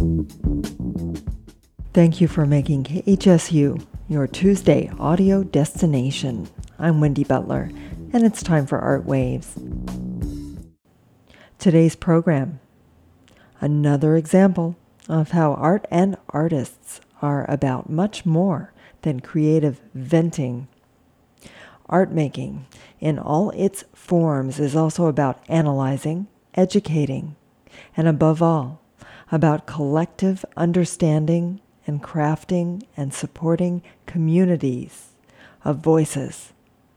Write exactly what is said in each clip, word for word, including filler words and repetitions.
Thank you for making K H S U your Tuesday audio destination. I'm Wendy Butler, and it's time for Art Waves. Today's program, another example of how art and artists are about much more than creative venting. Art making, in all its forms, is also about analyzing, educating, and above all, about collective understanding and crafting and supporting communities of voices.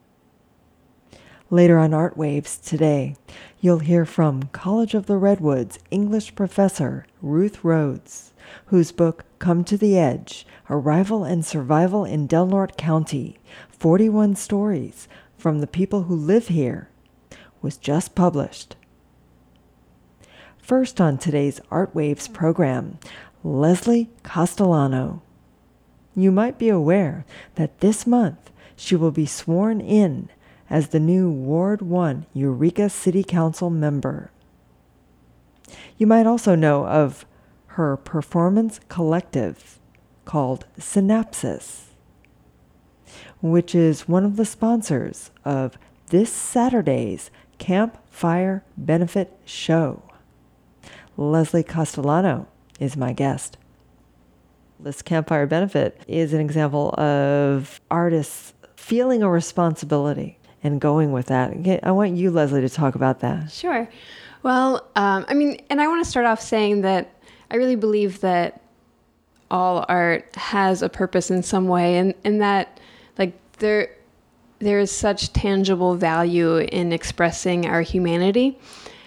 Later on Art Waves today, you'll hear from College of the Redwoods English professor Ruth Rhodes, whose book Come to the Edge, Arrival and Survival in Del Norte County, forty-one Stories from the People Who Live Here, was just published. First on today's Art Waves program, Leslie Castellano. You might be aware that this month she will be sworn in as the new Ward one Eureka City Council member. You might also know of her performance collective called Synapsis, which is one of the sponsors of this Saturday's Campfire Benefit Show. Leslie Castellano is my guest. This Campfire Benefit is an example of artists feeling a responsibility and going with that. I want you, Leslie, to talk about that. Sure. Well, um, I mean, and I want to start off saying that I really believe that all art has a purpose in some way, and, and that like there there is such tangible value in expressing our humanity,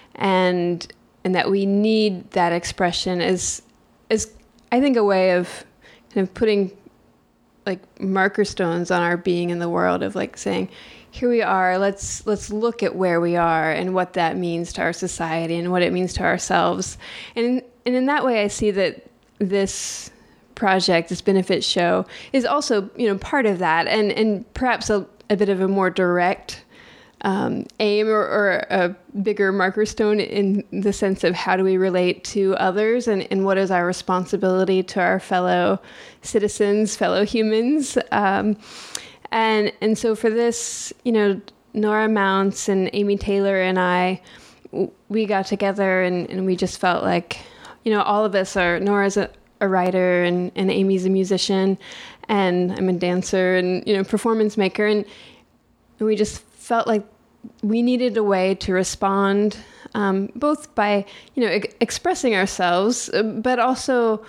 and and that we need that expression as, as I think, a way of kind of putting like marker stones on our being in the world, of like saying, here we are, let's let's look at where we are and what that means to our society and what it means to ourselves. And, and in that way, I see that this project, this benefit show, is also, you know, part of that, and, and perhaps a, a bit of a more direct Um, aim or, or a bigger marker stone in the sense of how do we relate to others, and, and what is our responsibility to our fellow citizens, fellow humans. Um, and and so for this, you know, Nora Mounts and Amy Taylor and I, we got together and, and we just felt like, you know, all of us are, Nora's a, a writer and, and Amy's a musician and I'm a dancer and, you know, performance maker. And, and we just felt like we needed a way to respond, um, both by, you know, e- expressing ourselves, but also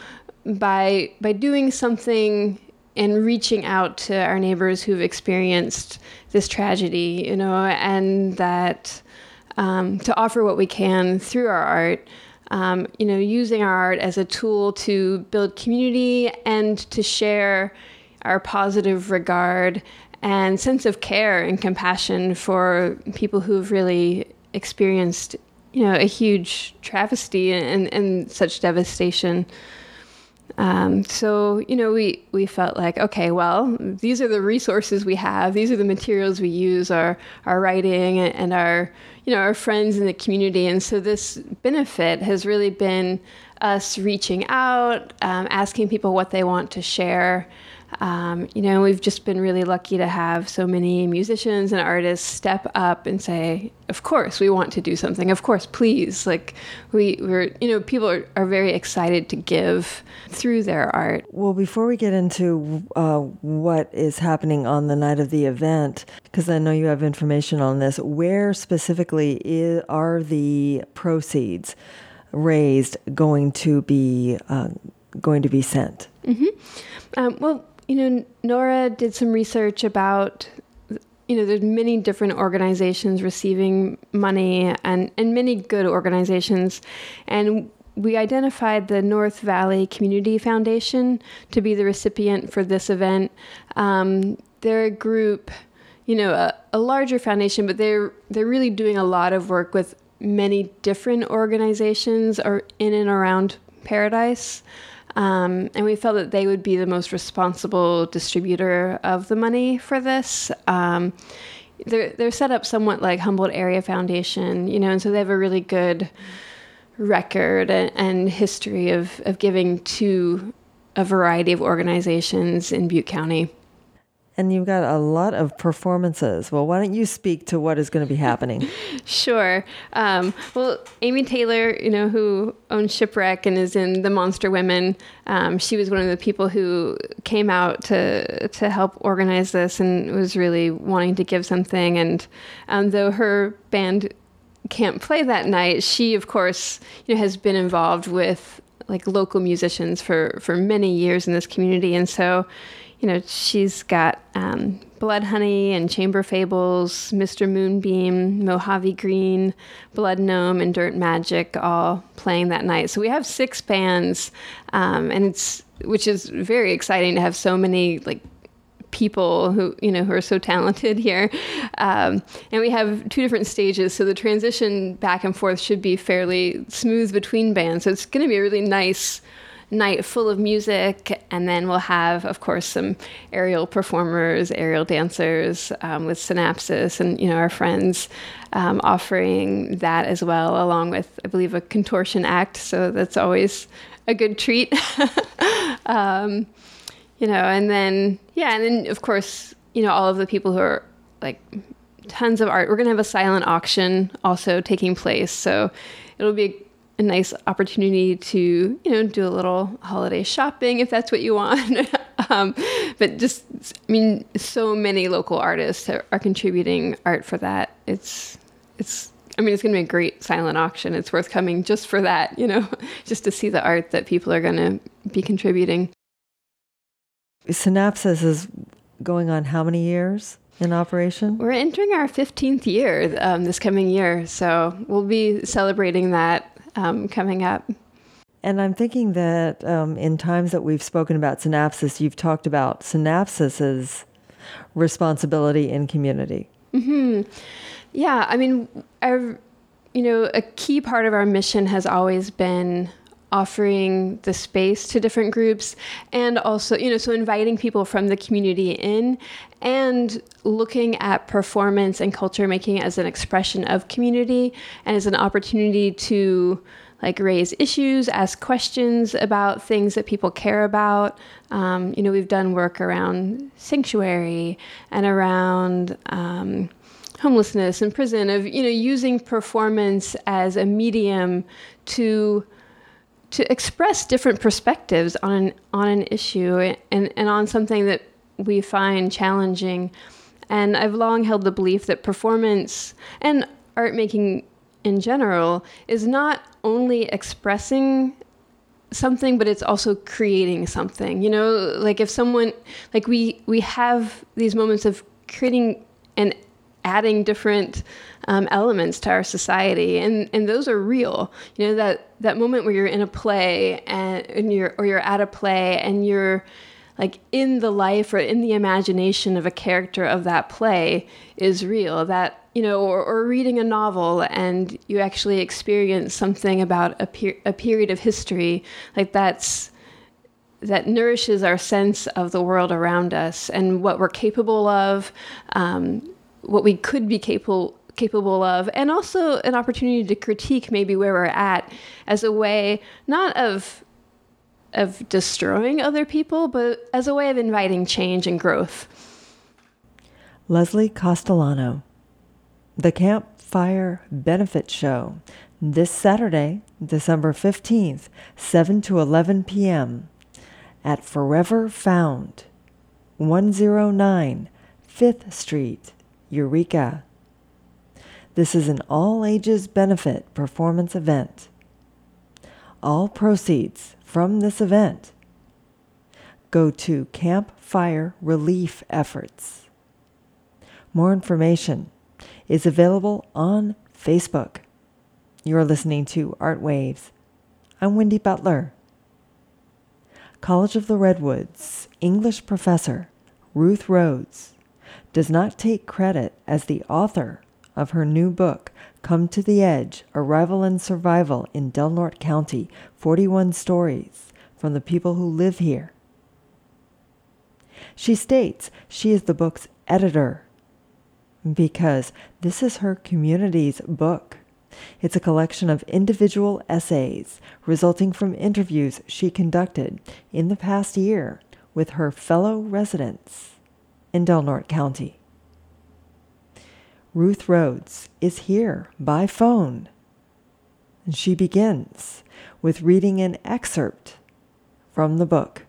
by by doing something and reaching out to our neighbors who've experienced this tragedy, you know, and that um, to offer what we can through our art, um, you know, using our art as a tool to build community and to share our positive regard and sense of care and compassion for people who've really experienced, you know, a huge travesty and, and such devastation. Um, so, you know, we, we felt like, okay, well, these are the resources we have. These are the materials we use, our, our writing and our, you know, our friends in the community. And so this benefit has really been us reaching out, um, asking people what they want to share. Um, you know, we've just been really lucky to have so many musicians and artists step up and say, of course, we want to do something. Of course, please. Like we, we're, you know, people are, are very excited to give through their art. Well, before we get into uh, what is happening on the night of the event, because I know you have information on this, where specifically is, are the proceeds raised going to be uh, going to be sent? Mm-hmm. Um, well, you know, Nora did some research about, you know, there's many different organizations receiving money and, and many good organizations. And we identified the North Valley Community Foundation to be the recipient for this event. Um, they're a group, you know, a, a larger foundation, but they're they're really doing a lot of work with many different organizations or in and around Paradise. Um, and we felt that they would be the most responsible distributor of the money for this. Um, they're, they're set up somewhat like Humboldt Area Foundation, you know, and so they have a really good record and, and history of, of giving to a variety of organizations in Butte County. And you've got a lot of performances. Well, why don't you speak to what is going to be happening? Sure. Um, well, Amy Taylor, you know, who owns Shipwreck and is in The Monster Women, um, she was one of the people who came out to to help organize this and was really wanting to give something. And um, though her band can't play that night, she, of course, you know, has been involved with like local musicians for, for many years in this community. And so, you know, she's got um, Blood Honey and Chamber Fables, Mister Moonbeam, Mojave Green, Blood Gnome, and Dirt Magic all playing that night. So we have six bands, um, and it's which is very exciting to have so many like people who you know who are so talented here. Um, and we have two different stages, so the transition back and forth should be fairly smooth between bands. So it's going to be a really nice night full of music, and then we'll have, of course, some aerial performers, aerial dancers um, with Synapsis, and you know our friends um, offering that as well, along with, I believe, a contortion act. So that's always a good treat. um, you know, and then yeah, and then of course, you know, all of the people who are like tons of art. We're gonna have a silent auction also taking place, so it'll be a nice opportunity to, you know, do a little holiday shopping if that's what you want. um, but just, I mean, so many local artists are, are contributing art for that. It's, it's, I mean, it's going to be a great silent auction. It's worth coming just for that, you know, just to see the art that people are going to be contributing. Synapsis is going on how many years in operation? We're entering our fifteenth year um, this coming year. So we'll be celebrating that Um, coming up. And I'm thinking that um, in times that we've spoken about Synapsis, you've talked about Synapsis's responsibility in community. Mm-hmm. Yeah, I mean, I've, you know, a key part of our mission has always been offering the space to different groups, and also, you know, so inviting people from the community in and looking at performance and culture making as an expression of community and as an opportunity to like raise issues, ask questions about things that people care about. Um, you know, we've done work around sanctuary and around um, homelessness and prison, of, you know, using performance as a medium to to express different perspectives on an, on an issue and, and on something that we find challenging. And I've long held the belief that performance and art making in general is not only expressing something, but it's also creating something. You know, like if someone, like we, we have these moments of creating and adding different um, elements to our society, and, and those are real. You know, that, that moment where you're in a play and, and you're, or you're at a play and you're like in the life or in the imagination of a character of that play is real. That, you know, or, or reading a novel and you actually experience something about a, per- a period of history, like that's, that nourishes our sense of the world around us and what we're capable of, um, what we could be capable capable of, and also an opportunity to critique maybe where we're at as a way not of of destroying other people, but as a way of inviting change and growth. Leslie Castellano, the Campfire Benefit Show, this Saturday, December fifteenth, seven to eleven p.m. at Forever Found, one oh nine Fifth Street, Eureka. This is an all-ages benefit performance event. All proceeds from this event go to Campfire Relief Efforts. More information is available on Facebook. You're listening to Art Waves. I'm Wendy Butler. College of the Redwoods English professor Ruth Rhodes does not take credit as the author of her new book, Come to the Edge, Arrival and Survival in Del Norte County, forty-one Stories from the People Who Live Here. She states she is the book's editor because this is her community's book. It's a collection of individual essays resulting from interviews she conducted in the past year with her fellow residents in Del Norte County. Ruth Rhodes is here by phone, and she begins with reading an excerpt from the book.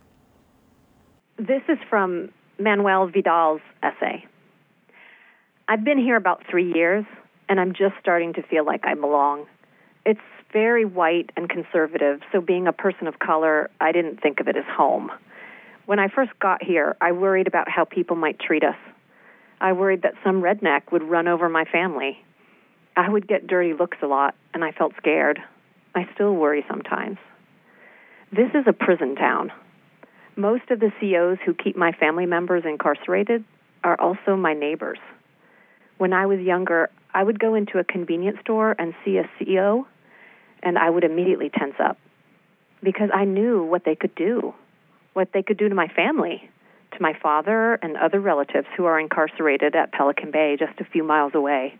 This is from Manuel Vidal's essay. I've been here about three years, and I'm just starting to feel like I belong. It's very white and conservative, so being a person of color, I didn't think of it as home. When I first got here, I worried about how people might treat us. I worried that some redneck would run over my family. I would get dirty looks a lot, and I felt scared. I still worry sometimes. This is a prison town. Most of the C Os who keep my family members incarcerated are also my neighbors. When I was younger, I would go into a convenience store and see a C O, and I would immediately tense up because I knew what they could do, what they could do to my family, to my father and other relatives who are incarcerated at Pelican Bay just a few miles away.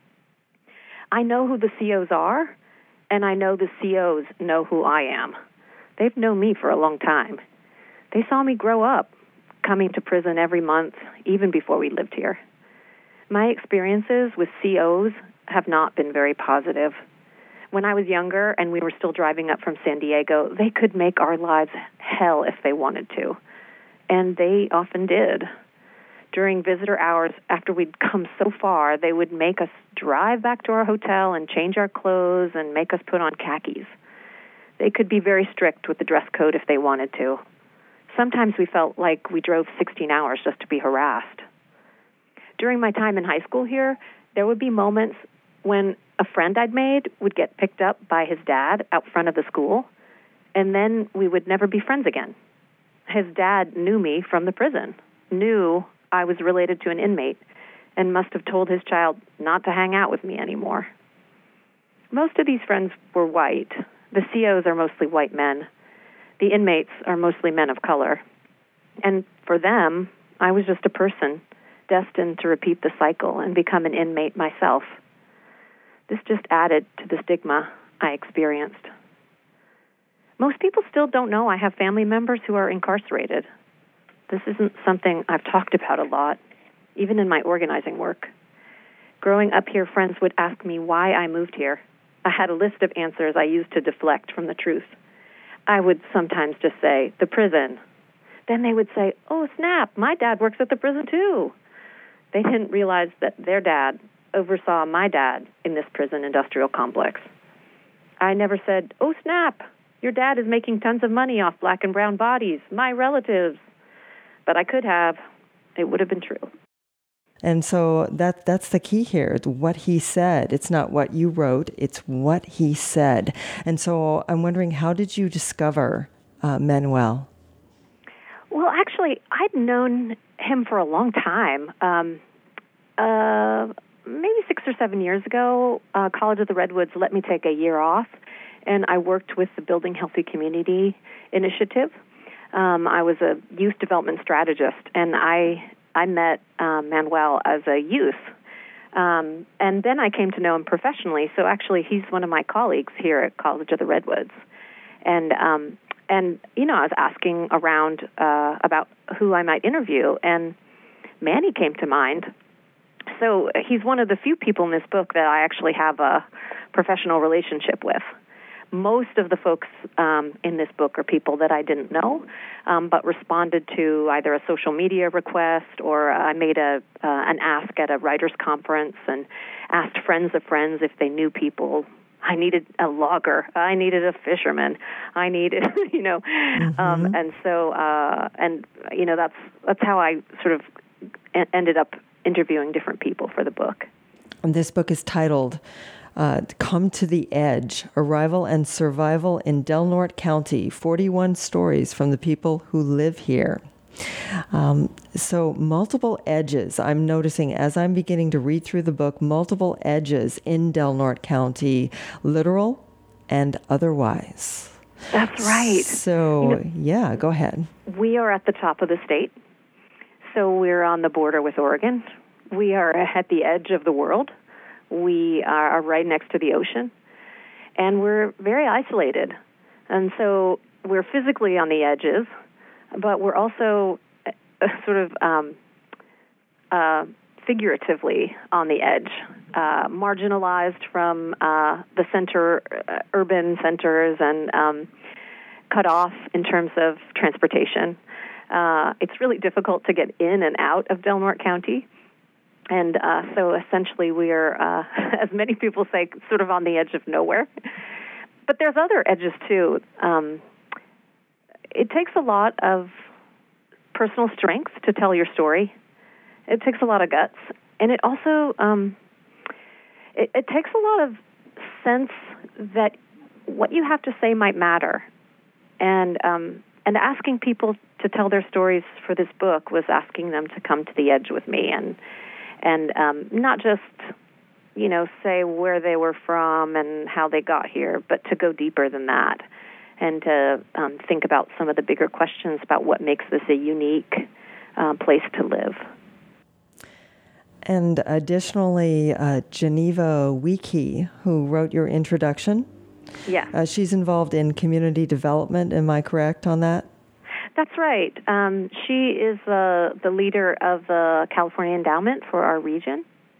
I know who the C Os are, and I know the C Os know who I am. They've known me for a long time. They saw me grow up, coming to prison every month, even before we lived here. My experiences with C Os have not been very positive. When I was younger and we were still driving up from San Diego, they could make our lives hell if they wanted to. And they often did. During visitor hours, after we'd come so far, they would make us drive back to our hotel and change our clothes and make us put on khakis. They could be very strict with the dress code if they wanted to. Sometimes we felt like we drove sixteen hours just to be harassed. During my time in high school here, there would be moments when a friend I'd made would get picked up by his dad out front of the school, and then we would never be friends again. His dad knew me from the prison, knew I was related to an inmate, and must have told his child not to hang out with me anymore. Most of these friends were white. The C Os are mostly white men. The inmates are mostly men of color. And for them, I was just a person destined to repeat the cycle and become an inmate myself. This just added to the stigma I experienced. Most people still don't know I have family members who are incarcerated. This isn't something I've talked about a lot, even in my organizing work. Growing up here, friends would ask me why I moved here. I had a list of answers I used to deflect from the truth. I would sometimes just say, the prison. Then they would say, oh, snap, my dad works at the prison too. They didn't realize that their dad oversaw my dad in this prison industrial complex. I never said, oh, snap, your dad is making tons of money off black and brown bodies, my relatives. But I could have. It would have been true. And so that that's the key here. It's what he said. It's not what you wrote. It's what he said. And so I'm wondering, how did you discover uh, Manuel? Well, actually, I'd known him for a long time. Um, uh, maybe six or seven years ago, uh, College of the Redwoods let me take a year off, and I worked with the Building Healthy Community Initiative. Um, I was a youth development strategist, and I I met um, Manuel as a youth. Um, and then I came to know him professionally. So actually, he's one of my colleagues here at College of the Redwoods. And, um, and you know, I was asking around uh, about who I might interview, and Manny came to mind. So he's one of the few people in this book that I actually have a professional relationship with. Most of the folks um, in this book are people that I didn't know, um, but responded to either a social media request, or I made a uh, an ask at a writers' conference and asked friends of friends if they knew people. I needed a logger. I needed a fisherman. I needed, you know, mm-hmm. um, and so uh, and you know that's that's how I sort of ended up interviewing different people for the book. And this book is titled Uh, Come to the Edge, Arrival and Survival in Del Norte County, forty-one Stories from the People Who Live Here. Um, so multiple edges, I'm noticing as I'm beginning to read through the book, multiple edges in Del Norte County, literal and otherwise. That's right. So, you know, yeah, go ahead. We are at the top of the state, so we're on the border with Oregon. We are at the edge of the world. We are right next to the ocean, and we're very isolated. And so we're physically on the edges, but we're also uh, sort of um, uh, figuratively on the edge, uh, marginalized from uh, the center, uh, urban centers, and um, cut off in terms of transportation. Uh, it's really difficult to get in and out of Del Norte County. And uh, so essentially we are, uh, as many people say, sort of on the edge of nowhere. But there's other edges, too. Um, it takes a lot of personal strength to tell your story. It takes a lot of guts. And it also, um, it, it takes a lot of sense that what you have to say might matter. And um, and asking people to tell their stories for this book was asking them to come to the edge with me and and um, not just, you know, say where they were from and how they got here, but to go deeper than that and to um, think about some of the bigger questions about what makes this a unique uh, place to live. And additionally, uh, Geneva Wiki, who wrote your introduction. Yeah. Uh, she's involved in community development. Am I correct on that? That's right. Um, she is uh, the leader of the California Endowment for our region.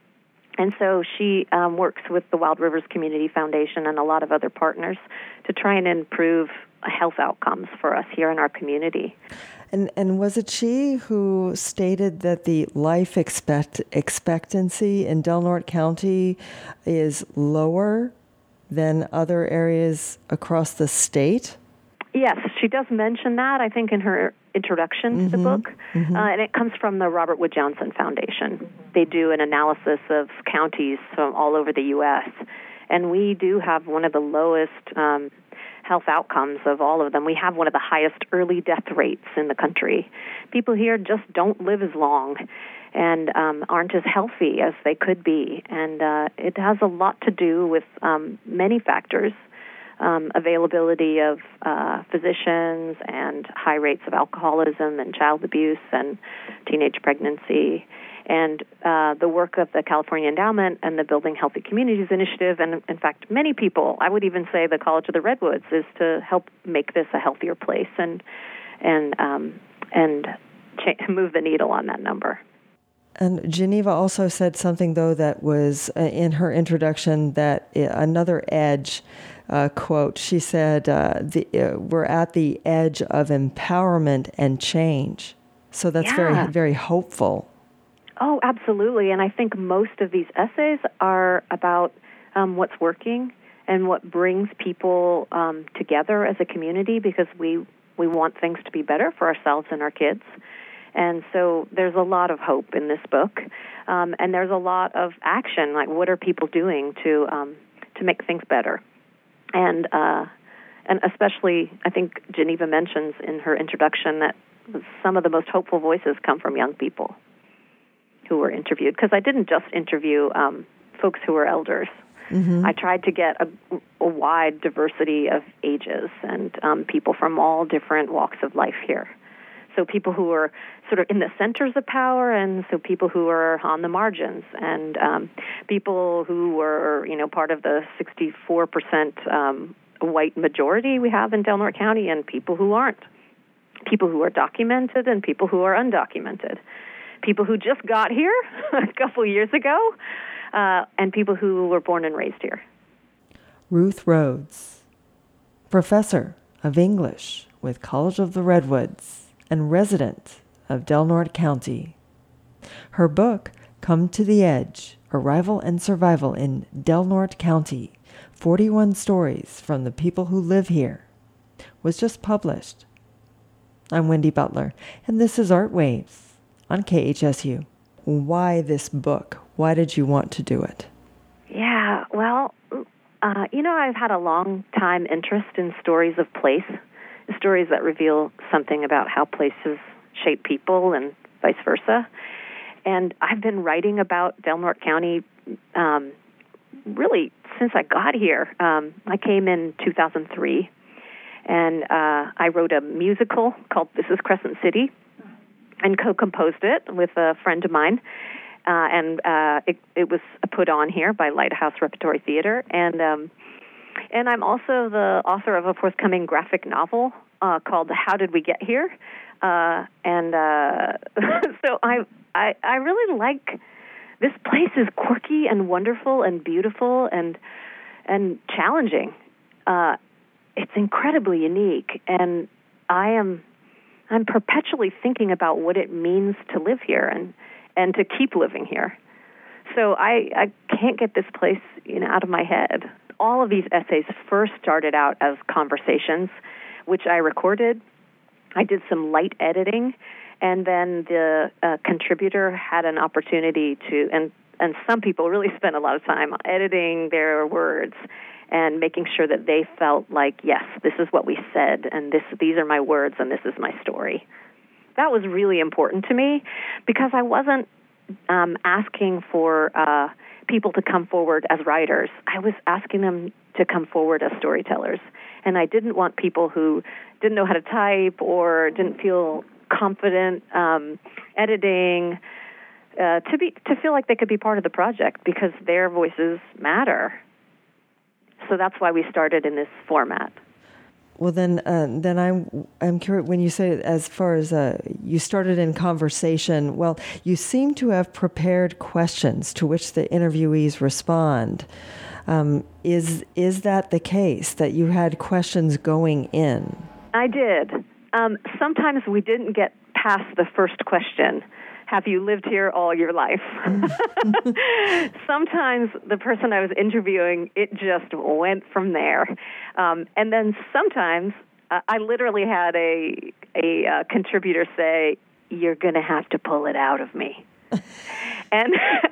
And so she um, works with the Wild Rivers Community Foundation and a lot of other partners to try and improve health outcomes for us here in our community. And and was it she who stated that the life expect, expectancy in Del Norte County is lower than other areas across the state? Yes, she does mention that, I think, in her introduction mm-hmm. to the book. Mm-hmm. Uh, and it comes from the Robert Wood Johnson Foundation. They do an analysis of counties from all over the U S, and we do have one of the lowest um, health outcomes of all of them. We have one of the highest early death rates in the country. People here just don't live as long and um, aren't as healthy as they could be. And uh, it has a lot to do with um, many factors. Um, availability of uh, physicians and high rates of alcoholism and child abuse and teenage pregnancy. And uh, the work of the California Endowment and the Building Healthy Communities Initiative, and in fact, many people, I would even say the College of the Redwoods, is to help make this a healthier place and and um, and cha- move the needle on that number. And Geneva also said something, though, that was uh, in her introduction, that uh, another edge, uh, quote, she said, uh, the, uh, we're at the edge of empowerment and change. So that's yeah. very, very hopeful. Oh, absolutely. And I think most of these essays are about um, what's working and what brings people um, together as a community, because we, we want things to be better for ourselves and our kids. And so there's a lot of hope in this book, um, and there's a lot of action, like what are people doing to um, to make things better. And uh, and especially, I think Geneva mentions in her introduction that some of the most hopeful voices come from young people who were interviewed, because I didn't just interview um, folks who were elders. Mm-hmm. I tried to get a, a wide diversity of ages and um, people from all different walks of life here. So people who are sort of in the centers of power, and so people who are on the margins, and um, people who were, you know, part of the sixty-four percent um, white majority we have in Del Norte County, and people who aren't. People who are documented and people who are undocumented. People who just got here a couple years ago, uh, and people who were born and raised here. Ruth Rhodes, professor of English with College of the Redwoods and resident of Del Norte County. Her book, Come to the Edge, Arrival and Survival in Del Norte County, forty-one Stories from the People Who Live Here, was just published. I'm Wendy Butler, and this is Art Waves on K H S U. Why this book? Why did you want to do it? Yeah, well, uh, you know, I've had a long time interest in stories of place, stories that reveal something about how places shape people and vice versa. And I've been writing about Del Norte County um, really since I got here. Um, I came in two thousand three, and uh, I wrote a musical called This is Crescent City and co-composed it with a friend of mine. uh, and uh, it, it was put on here by Lighthouse Repertory Theater, and um, and I'm also the author of a forthcoming graphic novel uh, called "How Did We Get Here?" Uh, and uh, so I, I I really like this place. Is quirky and wonderful and beautiful and and challenging. Uh, it's incredibly unique, and I am I'm perpetually thinking about what it means to live here and, and to keep living here. So I, I can't get this place, you know, out of my head. All of these essays first started out as conversations, which I recorded. I did some light editing, and then the uh, contributor had an opportunity to, and, and some people really spent a lot of time editing their words and making sure that they felt like, yes, this is what we said, and this these are my words, and this is my story. That was really important to me because I wasn't um, asking for uh, people to come forward as writers. I was asking them to come forward as storytellers, and I didn't want people who didn't know how to type or didn't feel confident um, editing uh, to be to feel like they could be part of the project because their voices matter. So that's why we started in this format. Well, then, uh, then I'm I'm curious when you say as far as uh, you started in conversation. Well, you seem to have prepared questions to which the interviewees respond. Um, is is that the case that you had questions going in? I did. Um, sometimes we didn't get past the first question. Have you lived here all your life? Sometimes the person I was interviewing, it just went from there. Um, and then sometimes uh, I literally had a, a uh, contributor say, you're going to have to pull it out of me. and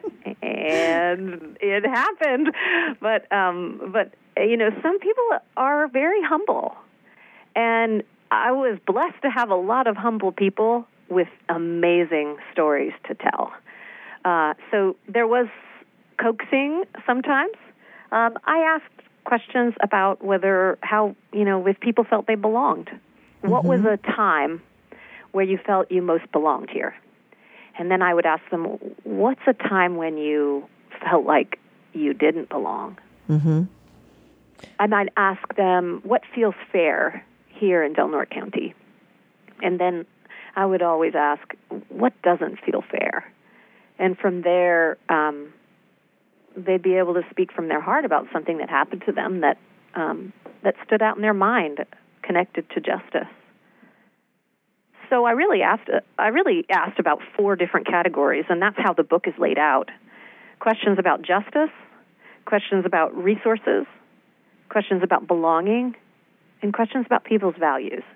and it happened. But, um, but you know, some people are very humble. And I was blessed to have a lot of humble people with amazing stories to tell. Uh, so there was coaxing sometimes. Um, I asked questions about whether, how, you know, if people felt they belonged. Mm-hmm. What was a time where you felt you most belonged here? And then I would ask them, what's a time when you felt like you didn't belong? Mm-hmm. I might ask them, what feels fair here in Del Norte County? And then I would always ask, what doesn't feel fair? And from there, um, they'd be able to speak from their heart about something that happened to them that um, that stood out in their mind, connected to justice. So I really asked, I really asked about four different categories, and that's how the book is laid out. Questions about justice, questions about resources, questions about belonging, and questions about people's values.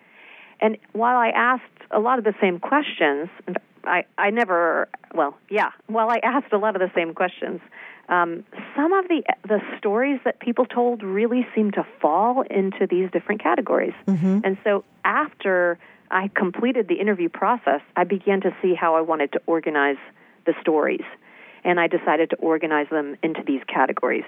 And while I asked a lot of the same questions, I, I never, well, yeah, while I asked a lot of the same questions, um, some of the the stories that people told really seemed to fall into these different categories. Mm-hmm. And so after I completed the interview process, I began to see how I wanted to organize the stories. And I decided to organize them into these categories.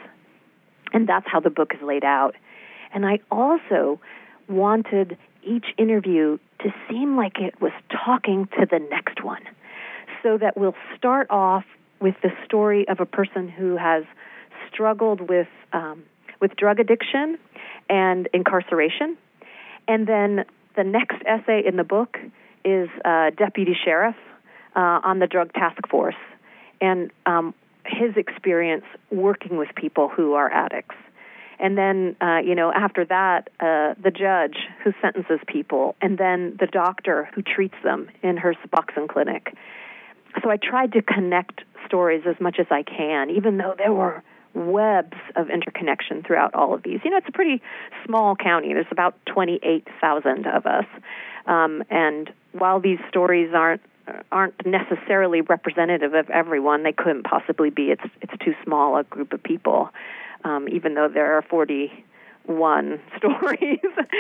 And that's how the book is laid out. And I also wanted each interview to seem like it was talking to the next one, so that we'll start off with the story of a person who has struggled with um, with drug addiction and incarceration, and then the next essay in the book is a deputy sheriff uh, on the drug task force, and um, his experience working with people who are addicts. And then, uh, you know, after that, uh, the judge who sentences people, and then the doctor who treats them in her Suboxone clinic. So I tried to connect stories as much as I can, even though there were webs of interconnection throughout all of these. You know, it's a pretty small county. There's about twenty-eight thousand of us. Um, and while these stories aren't aren't necessarily representative of everyone, they couldn't possibly be. It's it's too small a group of people. Um, even though there are forty-one stories,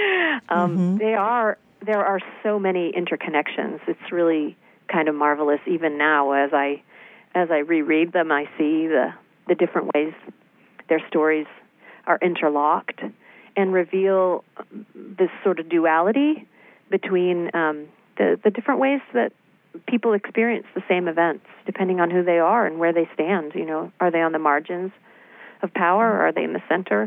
um, mm-hmm. they are there are so many interconnections. It's really kind of marvelous. Even now, as I as I reread them, I see the the different ways their stories are interlocked and reveal this sort of duality between um, the the different ways that people experience the same events depending on who they are and where they stand. You know, are they on the margins of power, or are they in the center?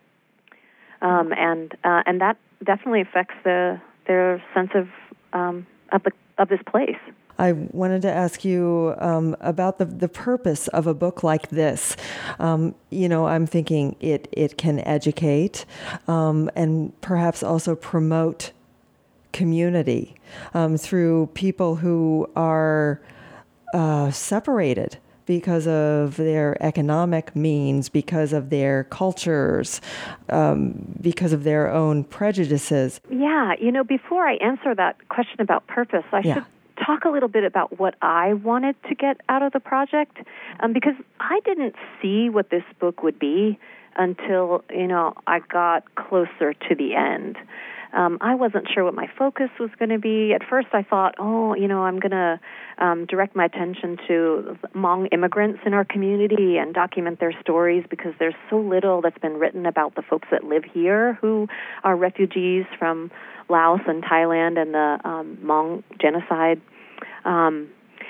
Um, and uh, and that definitely affects the their sense of um, of the of this place. I wanted to ask you um, about the, the purpose of a book like this. Um, you know, I'm thinking it, it can educate um, and perhaps also promote community um, through people who are uh, separated because of their economic means, because of their cultures, um, because of their own prejudices. Yeah, you know, before I answer that question about purpose, I yeah. should talk a little bit about what I wanted to get out of the project, um, because I didn't see what this book would be until, you know, I got closer to the end. Um, I wasn't sure what my focus was going to be. At first I thought, oh, you know, I'm going to um, direct my attention to Hmong immigrants in our community and document their stories, because there's so little that's been written about the folks that live here who are refugees from Laos and Thailand and the um, Hmong genocide. Um,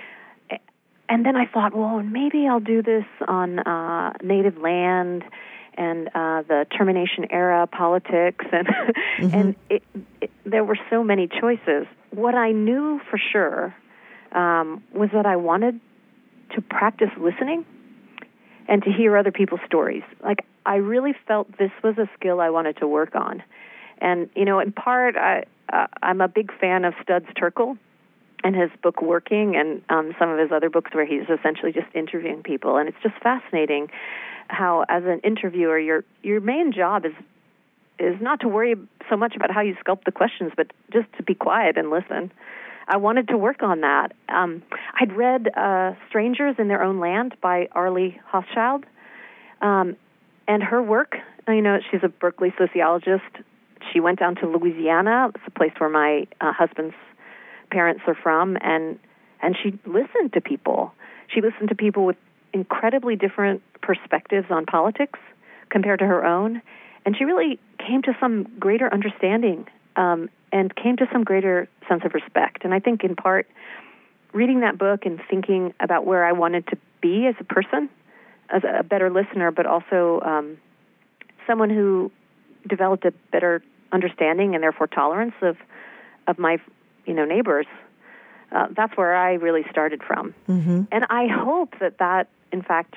and then I thought, well, maybe I'll do this on uh, native land and uh, the termination era politics, and mm-hmm. and it, it, there were so many choices. What I knew for sure um, was that I wanted to practice listening and to hear other people's stories. Like, I really felt this was a skill I wanted to work on. And, you know, in part, I, uh, I'm a big fan of Studs Terkel and his book Working, and um, some of his other books where he's essentially just interviewing people. And it's just fascinating how, as an interviewer, your your main job is is not to worry so much about how you sculpt the questions, but just to be quiet and listen. I wanted to work on that. Um, I'd read uh, Strangers in Their Own Land by Arlie Hochschild, um, and her work, you know, she's a Berkeley sociologist. She went down to Louisiana. It's a place where my uh, husband's parents are from, and and she listened to people. She listened to people with incredibly different perspectives on politics compared to her own, and she really came to some greater understanding um, and came to some greater sense of respect. And I think in part, reading that book and thinking about where I wanted to be as a person, as a better listener, but also um, someone who developed a better understanding and therefore tolerance of of my you know neighbors. Uh, that's where I really started from. Mm-hmm. And I hope that that, in fact,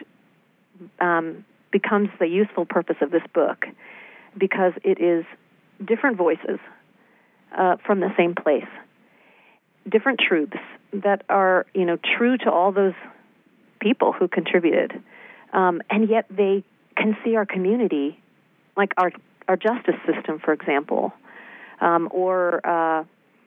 um, becomes the useful purpose of this book, because it is different voices uh, from the same place, different truths that are, you know, true to all those people who contributed, um, and yet they can see our community, like our our justice system, for example, um, or uh,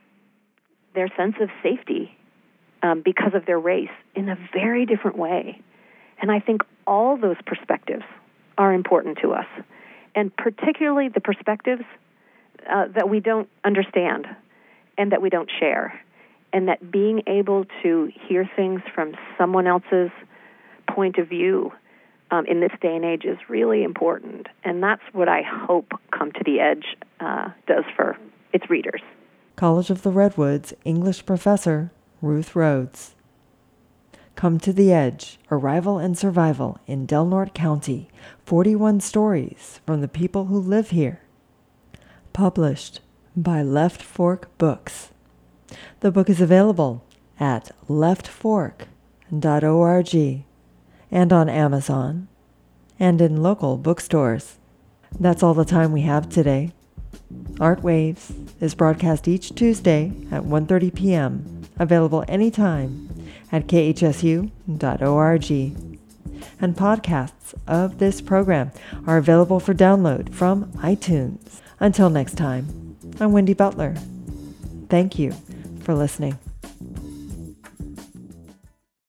their sense of safety um, because of their race in a very different way. And I think all those perspectives are important to us, and particularly the perspectives uh, that we don't understand and that we don't share, and that being able to hear things from someone else's point of view um, in this day and age is really important. And that's what I hope Come to the Edge uh, does for its readers. College of the Redwoods English professor Ruth Rhodes. Come to the Edge, Arrival and Survival in Del Norte County, forty-one stories from the people who live here. Published by Left Fork Books. The book is available at left fork dot org and on Amazon and in local bookstores. That's all the time we have today. Art Waves is broadcast each Tuesday at one thirty p.m., available anytime at k h s u dot org. And podcasts of this program are available for download from iTunes. Until next time, I'm Wendy Butler. Thank you for listening.